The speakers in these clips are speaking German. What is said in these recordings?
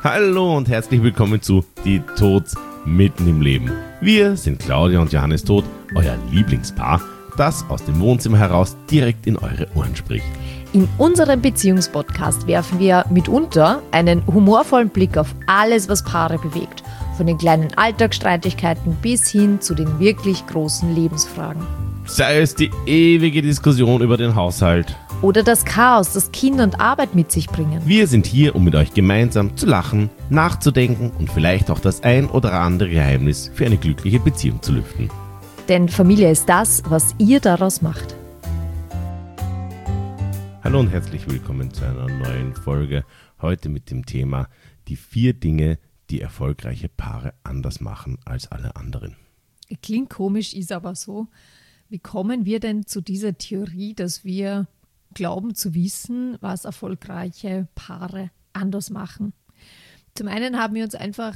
Hallo und herzlich willkommen zu Die Tods mitten im Leben. Wir sind Claudia und Johannes Todt, euer Lieblingspaar, das aus dem Wohnzimmer heraus direkt in eure Ohren spricht. In unserem Beziehungspodcast werfen wir mitunter einen humorvollen Blick auf alles, was Paare bewegt. Von den kleinen Alltagsstreitigkeiten bis hin zu den wirklich großen Lebensfragen. Sei es die ewige Diskussion über den Haushalt. Oder das Chaos, das Kinder und Arbeit mit sich bringen. Wir sind hier, um mit euch gemeinsam zu lachen, nachzudenken und vielleicht auch das ein oder andere Geheimnis für eine glückliche Beziehung zu lüften. Denn Familie ist das, was ihr daraus macht. Hallo und herzlich willkommen zu einer neuen Folge. Heute mit dem Thema die 4 Dinge, die erfolgreiche Paare anders machen als alle anderen. Klingt komisch, ist aber so. Wie kommen wir denn zu dieser Theorie, dass wir glauben zu wissen, was erfolgreiche Paare anders machen? Zum einen haben wir uns einfach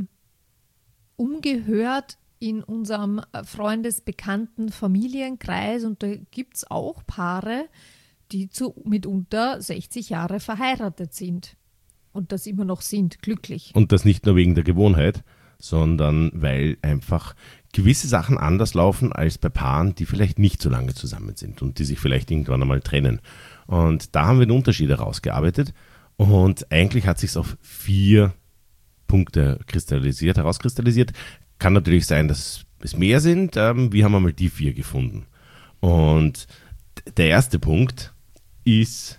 umgehört in unserem Freundesbekannten Familienkreis und da gibt es auch Paare, die mitunter 60 Jahre verheiratet sind und das immer noch sind, glücklich. Und das nicht nur wegen der Gewohnheit, sondern weil einfach gewisse Sachen anders laufen als bei Paaren, die vielleicht nicht so lange zusammen sind und die sich vielleicht irgendwann einmal trennen. Und da haben wir den Unterschied herausgearbeitet und eigentlich hat sich auf 4 Punkte herauskristallisiert. Kann natürlich sein, dass es mehr sind. Wir haben einmal die 4 gefunden. Und der erste Punkt ist,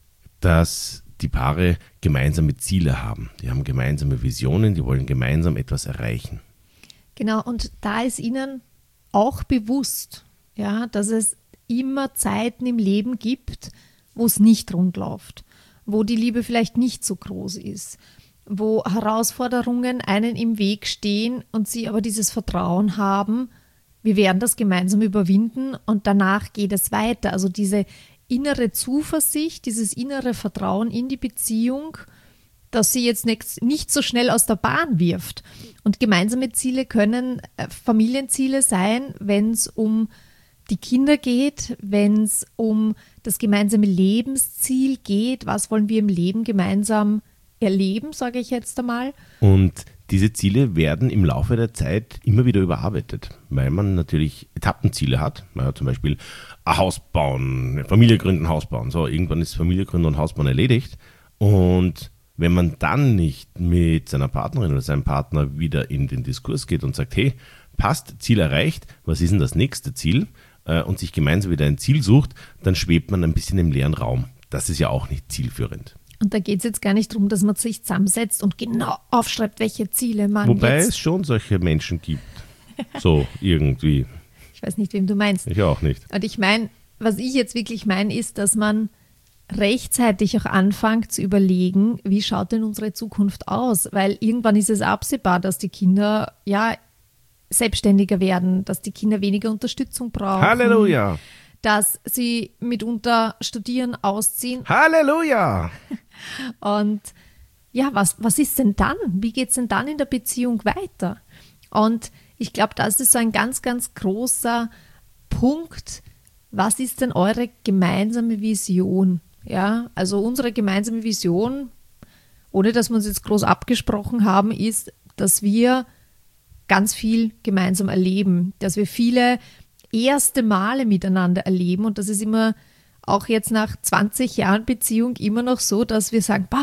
dass die Paare gemeinsame Ziele haben. Die haben gemeinsame Visionen, die wollen gemeinsam etwas erreichen. Genau, und da ist ihnen auch bewusst, ja, dass es immer Zeiten im Leben gibt, wo es nicht rund läuft, wo die Liebe vielleicht nicht so groß ist, wo Herausforderungen einen im Weg stehen und sie aber dieses Vertrauen haben, wir werden das gemeinsam überwinden und danach geht es weiter. Also diese innere Zuversicht, dieses innere Vertrauen in die Beziehung, dass sie jetzt nicht so schnell aus der Bahn wirft. Und gemeinsame Ziele können Familienziele sein, wenn es um die Kinder geht, wenn es um das gemeinsame Lebensziel geht. Was wollen wir im Leben gemeinsam erleben, sage ich jetzt einmal. Und diese Ziele werden im Laufe der Zeit immer wieder überarbeitet, weil man natürlich Etappenziele hat. Zum Beispiel ein Haus bauen, eine Familie gründen, Haus bauen. So, irgendwann ist Familie gründen und Haus bauen erledigt. Und wenn man dann nicht mit seiner Partnerin oder seinem Partner wieder in den Diskurs geht und sagt, hey, passt, Ziel erreicht, was ist denn das nächste Ziel? Und sich gemeinsam wieder ein Ziel sucht, dann schwebt man ein bisschen im leeren Raum. Das ist ja auch nicht zielführend. Und da geht es jetzt gar nicht darum, dass man sich zusammensetzt und genau aufschreibt, welche Ziele man Wobei es schon solche Menschen gibt. So irgendwie. Ich weiß nicht, wem du meinst. Ich auch nicht. Und ich meine, was ich jetzt wirklich meine, ist, dass man rechtzeitig auch anfängt zu überlegen, wie schaut denn unsere Zukunft aus? Weil irgendwann ist es absehbar, dass die Kinder ja selbstständiger werden, dass die Kinder weniger Unterstützung brauchen. Halleluja! Dass sie mitunter studieren, ausziehen. Halleluja! Und ja, was ist denn dann? Wie geht es denn dann in der Beziehung weiter? Und ich glaube, das ist so ein ganz, ganz großer Punkt. Was ist denn eure gemeinsame Vision? Ja, also unsere gemeinsame Vision, ohne dass wir uns jetzt groß abgesprochen haben, ist, dass wir ganz viel gemeinsam erleben, dass wir viele erste Male miteinander erleben und das ist immer auch jetzt nach 20 Jahren Beziehung immer noch so, dass wir sagen,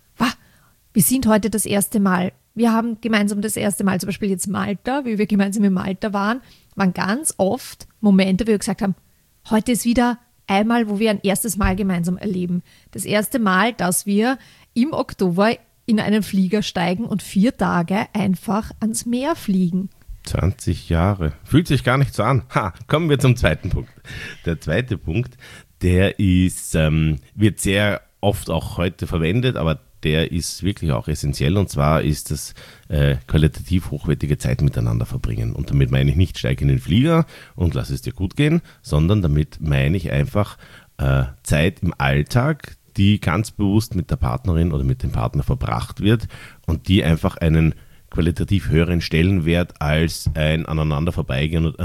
wir sind heute das erste Mal. Wir haben gemeinsam das erste Mal, zum Beispiel jetzt Malta, wie wir gemeinsam in Malta waren ganz oft Momente, wo wir gesagt haben, heute ist wieder einmal, wo wir ein erstes Mal gemeinsam erleben. Das erste Mal, dass wir im Oktober in einen Flieger steigen und 4 Tage einfach ans Meer fliegen. 20 Jahre. Fühlt sich gar nicht so an. Kommen wir zum zweiten Punkt. Der zweite Punkt, der ist, wird sehr oft auch heute verwendet, aber der ist wirklich auch essentiell und zwar ist das qualitativ hochwertige Zeit miteinander verbringen. Und damit meine ich nicht, steig in den Flieger und lass es dir gut gehen, sondern damit meine ich einfach Zeit im Alltag, die ganz bewusst mit der Partnerin oder mit dem Partner verbracht wird und die einfach einen qualitativ höheren Stellenwert als ein aneinander vorbeigehen und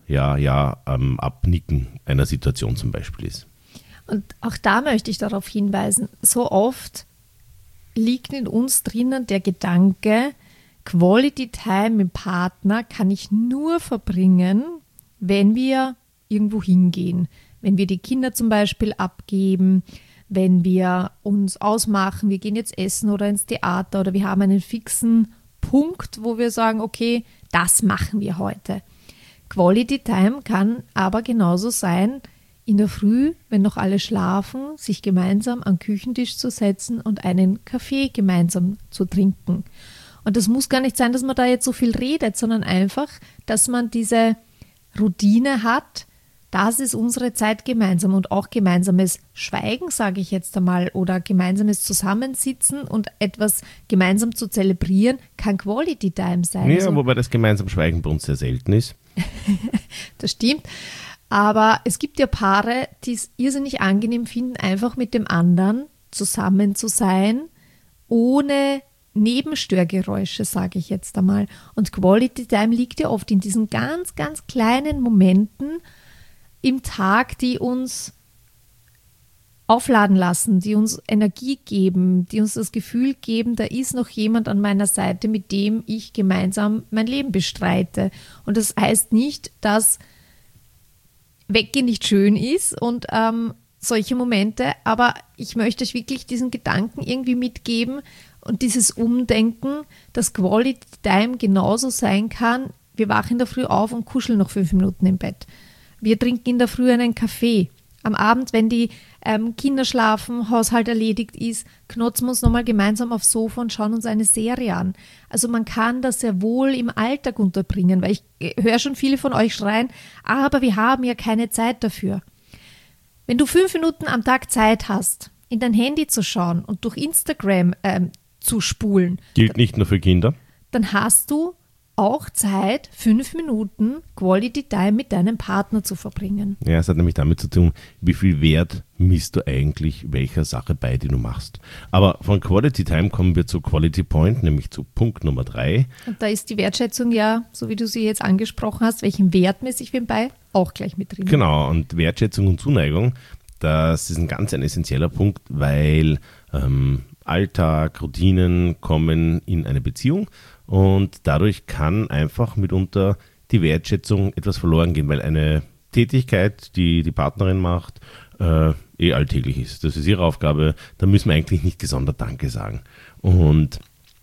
abnicken einer Situation zum Beispiel ist. Und auch da möchte ich darauf hinweisen, so oft liegt in uns drinnen der Gedanke, Quality Time mit Partner kann ich nur verbringen, wenn wir irgendwo hingehen. Wenn wir die Kinder zum Beispiel abgeben, wenn wir uns ausmachen, wir gehen jetzt essen oder ins Theater oder wir haben einen fixen Punkt, wo wir sagen, okay, das machen wir heute. Quality Time kann aber genauso sein, in der Früh, wenn noch alle schlafen, sich gemeinsam an den Küchentisch zu setzen und einen Kaffee gemeinsam zu trinken. Und das muss gar nicht sein, dass man da jetzt so viel redet, sondern einfach, dass man diese Routine hat, das ist unsere Zeit gemeinsam und auch gemeinsames Schweigen, sage ich jetzt einmal, oder gemeinsames Zusammensitzen und etwas gemeinsam zu zelebrieren, kann Quality Time sein. Ja, also, wobei das gemeinsam Schweigen bei uns sehr selten ist. Das stimmt. Aber es gibt ja Paare, die es irrsinnig angenehm finden, einfach mit dem anderen zusammen zu sein, ohne Nebenstörgeräusche, sage ich jetzt einmal. Und Quality Time liegt ja oft in diesen ganz, ganz kleinen Momenten im Tag, die uns aufladen lassen, die uns Energie geben, die uns das Gefühl geben, da ist noch jemand an meiner Seite, mit dem ich gemeinsam mein Leben bestreite. Und das heißt nicht, dass Weggehen nicht schön ist und solche Momente, aber ich möchte euch wirklich diesen Gedanken irgendwie mitgeben und dieses Umdenken, dass Quality Time genauso sein kann, wir wachen in der Früh auf und kuscheln noch 5 Minuten im Bett. Wir trinken in der Früh einen Kaffee. Am Abend, wenn die Kinder schlafen, Haushalt erledigt ist, knotzen wir uns nochmal gemeinsam aufs Sofa und schauen uns eine Serie an. Also man kann das sehr wohl im Alltag unterbringen, weil ich höre schon viele von euch schreien, aber wir haben ja keine Zeit dafür. Wenn du 5 Minuten am Tag Zeit hast, in dein Handy zu schauen und durch Instagram zu spulen. Gilt nicht nur für Kinder. Dann hast du auch Zeit, 5 Minuten Quality Time mit deinem Partner zu verbringen. Ja, es hat nämlich damit zu tun, wie viel Wert misst du eigentlich welcher Sache bei, die du machst. Aber von Quality Time kommen wir zu Quality Point, nämlich zu Punkt Nummer 3. Und da ist die Wertschätzung ja, so wie du sie jetzt angesprochen hast, welchen Wert messe ich wem bei, auch gleich mit drin. Genau, und Wertschätzung und Zuneigung, das ist ein essentieller Punkt, weil Alltag, Routinen kommen in eine Beziehung und dadurch kann einfach mitunter die Wertschätzung etwas verloren gehen, weil eine Tätigkeit, die die Partnerin macht, alltäglich ist. Das ist ihre Aufgabe, da müssen wir eigentlich nicht gesondert Danke sagen. Und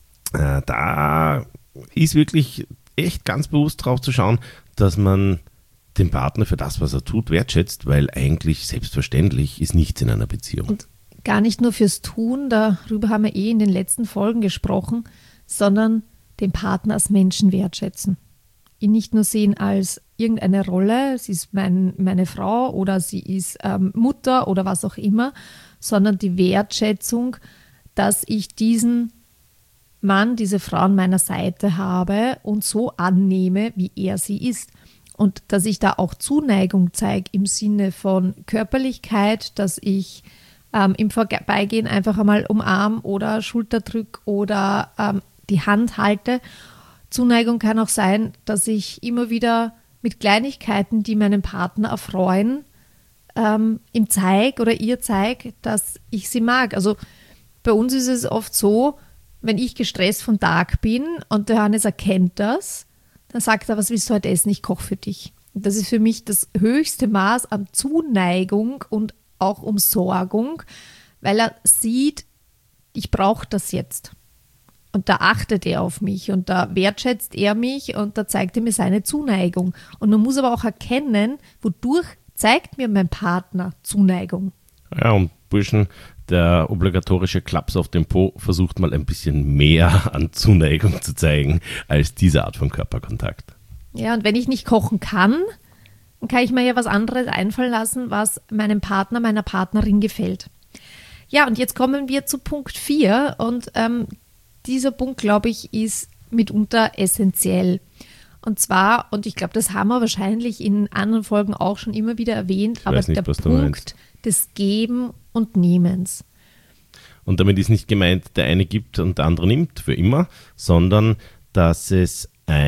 da ist wirklich echt ganz bewusst drauf zu schauen, dass man den Partner für das, was er tut, wertschätzt, weil eigentlich selbstverständlich ist nichts in einer Beziehung. Und gar nicht nur fürs Tun, darüber haben wir in den letzten Folgen gesprochen, sondern den Partner als Menschen wertschätzen. Ihn nicht nur sehen als irgendeine Rolle, sie ist meine Frau oder sie ist Mutter oder was auch immer, sondern die Wertschätzung, dass ich diesen Mann, diese Frau an meiner Seite habe und so annehme, wie er sie ist. Und dass ich da auch Zuneigung zeige im Sinne von Körperlichkeit, dass ich im Vorbeigehen einfach einmal umarm oder Schulter drück oder die Hand halte. Zuneigung kann auch sein, dass ich immer wieder mit Kleinigkeiten, die meinen Partner erfreuen, ihm zeige oder ihr zeige, dass ich sie mag. Also bei uns ist es oft so, wenn ich gestresst vom Tag bin und der Hannes erkennt das, dann sagt er, was willst du heute essen? Ich koche für dich. Und das ist für mich das höchste Maß an Zuneigung und auch Umsorgung, weil er sieht, ich brauche das jetzt. Und da achtet er auf mich und da wertschätzt er mich und da zeigt er mir seine Zuneigung. Und man muss aber auch erkennen, wodurch zeigt mir mein Partner Zuneigung. Ja, und Burschen, der obligatorische Klaps auf den Po versucht mal ein bisschen mehr an Zuneigung zu zeigen als diese Art von Körperkontakt. Ja, und wenn ich nicht kochen kann, dann kann ich mir ja was anderes einfallen lassen, was meinem Partner, meiner Partnerin gefällt. Ja, und jetzt kommen wir zu Punkt 4 und dieser Punkt, glaube ich, ist mitunter essentiell. Und zwar, und ich glaube, das haben wir wahrscheinlich in anderen Folgen auch schon immer wieder erwähnt, aber nicht, der Punkt des Geben und Nehmens. Und damit ist nicht gemeint, der eine gibt und der andere nimmt für immer, sondern dass es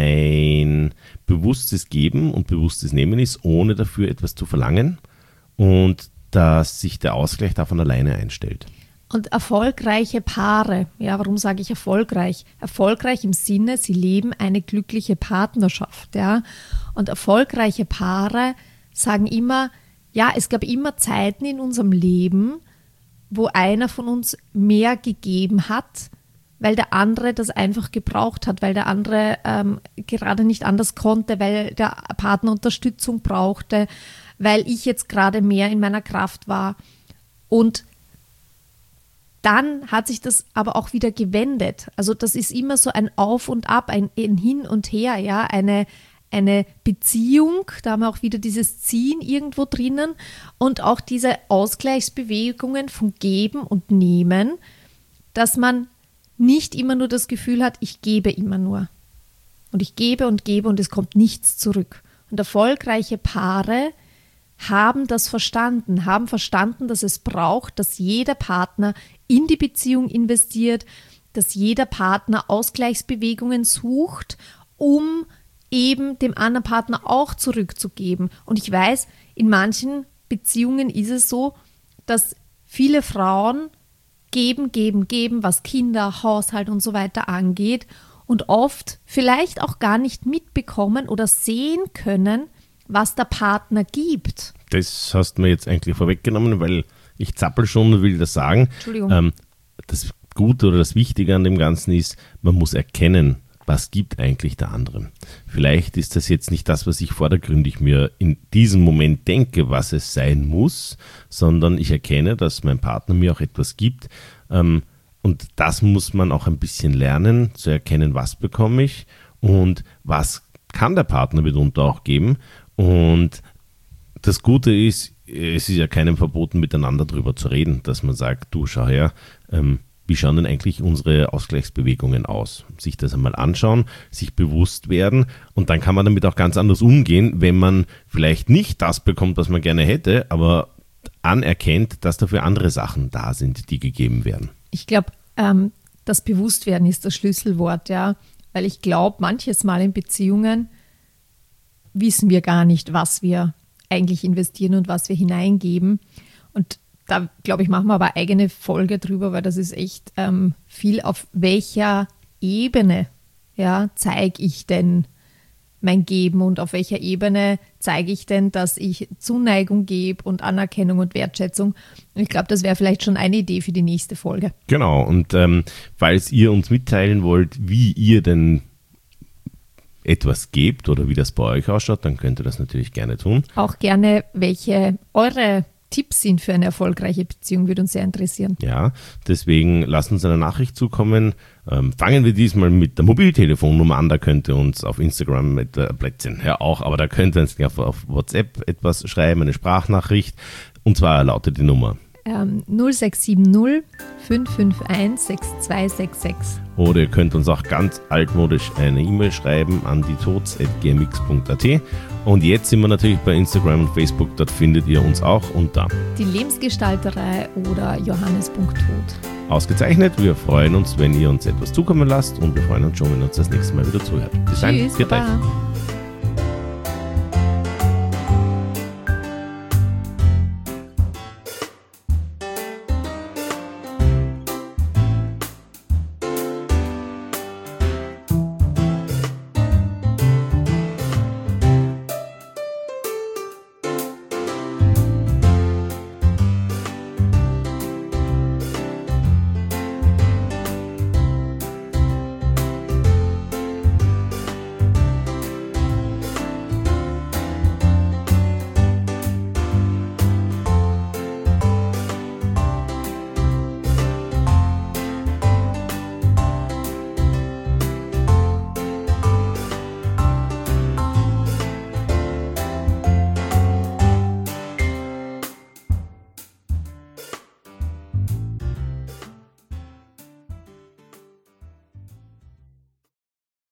ein bewusstes Geben und bewusstes Nehmen ist, ohne dafür etwas zu verlangen und dass sich der Ausgleich davon alleine einstellt. Und erfolgreiche Paare, ja, warum sage ich erfolgreich? Erfolgreich im Sinne, sie leben eine glückliche Partnerschaft, ja. Und erfolgreiche Paare sagen immer, ja, es gab immer Zeiten in unserem Leben, wo einer von uns mehr gegeben hat, weil der andere das einfach gebraucht hat, weil der andere gerade nicht anders konnte, weil der Partner Unterstützung brauchte, weil ich jetzt gerade mehr in meiner Kraft war. Und dann hat sich das aber auch wieder gewendet. Also das ist immer so ein Auf und Ab, ein Hin und Her, ja, eine Beziehung, da haben wir auch wieder dieses Ziehen irgendwo drinnen und auch diese Ausgleichsbewegungen von Geben und Nehmen, dass man nicht immer nur das Gefühl hat, ich gebe immer nur. Und ich gebe und es kommt nichts zurück. Und erfolgreiche Paare haben das verstanden, dass es braucht, dass jeder Partner in die Beziehung investiert, dass jeder Partner Ausgleichsbewegungen sucht, um eben dem anderen Partner auch zurückzugeben. Und ich weiß, in manchen Beziehungen ist es so, dass viele Frauen geben, was Kinder, Haushalt und so weiter angeht und oft vielleicht auch gar nicht mitbekommen oder sehen können, was der Partner gibt. Das hast du mir jetzt eigentlich vorweggenommen, weil ich zappel schon und will das sagen. Entschuldigung. Das Gute oder das Wichtige an dem Ganzen ist, man muss erkennen, was gibt eigentlich der andere. Vielleicht ist das jetzt nicht das, was ich vordergründig mir in diesem Moment denke, was es sein muss, sondern ich erkenne, dass mein Partner mir auch etwas gibt. Und das muss man auch ein bisschen lernen, zu erkennen, was bekomme ich und was kann der Partner mitunter auch geben. Und das Gute ist, es ist ja keinem verboten, miteinander darüber zu reden, dass man sagt, du schau her, wie schauen denn eigentlich unsere Ausgleichsbewegungen aus? Sich das einmal anschauen, sich bewusst werden und dann kann man damit auch ganz anders umgehen, wenn man vielleicht nicht das bekommt, was man gerne hätte, aber anerkennt, dass dafür andere Sachen da sind, die gegeben werden. Ich glaube, das Bewusstwerden ist das Schlüsselwort, ja, weil ich glaube, manches Mal in Beziehungen wissen wir gar nicht, was wir eigentlich investieren und was wir hineingeben. Und da, glaube ich, machen wir aber eine eigene Folge drüber, weil das ist echt viel, auf welcher Ebene, ja, zeige ich denn mein Geben und auf welcher Ebene zeige ich denn, dass ich Zuneigung gebe und Anerkennung und Wertschätzung. Und ich glaube, das wäre vielleicht schon eine Idee für die nächste Folge. Genau, und falls ihr uns mitteilen wollt, wie ihr denn etwas gebt oder wie das bei euch ausschaut, dann könnt ihr das natürlich gerne tun. Auch gerne, welche eure Tipps sind für eine erfolgreiche Beziehung, würde uns sehr interessieren. Ja, deswegen lasst uns eine Nachricht zukommen. Fangen wir diesmal mit der Mobiltelefonnummer an, da könnt ihr uns auf Instagram mit Plätzchen, ja auch, aber da könnt ihr uns auf WhatsApp etwas schreiben, eine Sprachnachricht, und zwar lautet die Nummer 0670 551 6266. Oder ihr könnt uns auch ganz altmodisch eine E-Mail schreiben an dietods@gmx.at. Und jetzt sind wir natürlich bei Instagram und Facebook, dort findet ihr uns auch unter Die Lebensgestalterei oder Johannes.tot. Ausgezeichnet, wir freuen uns, wenn ihr uns etwas zukommen lasst und wir freuen uns schon, wenn ihr uns das nächste Mal wieder zuhört. Bis dann, Tschüss, viert euch. Baba.